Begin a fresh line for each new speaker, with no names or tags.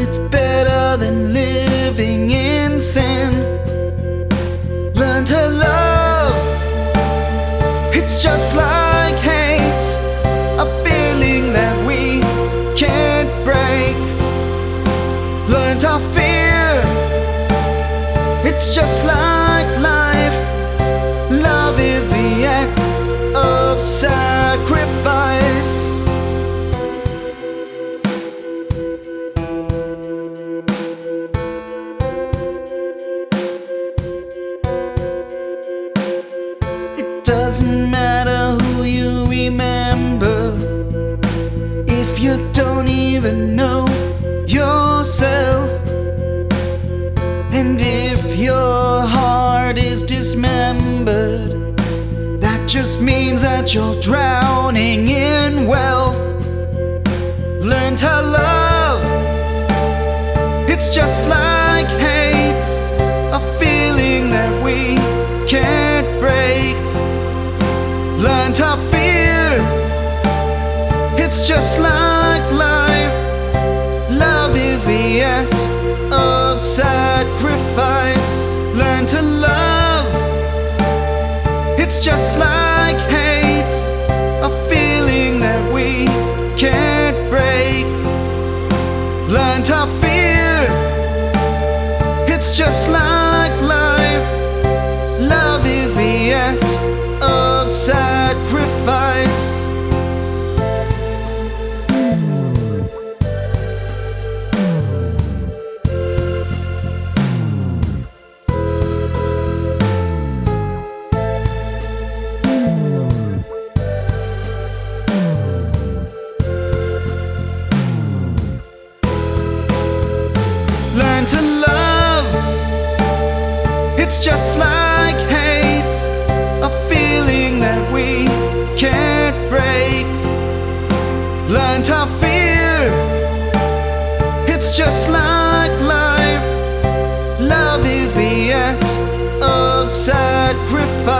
it's better than living in sin. Learn to love, it's just like hate, a feeling that we can't break. Learn to fear, it's just like life. Love is the act of sacrifice. It doesn't matter who you remember if you don't even know yourself. And if your heart is dismembered, that just means that you're drowning in wealth. Learn to love, it's just like hate, a feeling that we can't break. Learn to fear, it's just like life. Love is the act of sacrifice. Learn to love, it's just like hate, a feeling that we can't break. Learn to fear, it's just like life. Love is the act of sacrifice. Learn to love, it's just like hate, a feeling that we can't break. Learn to fear, it's just like life. Love is the act of sacrifice.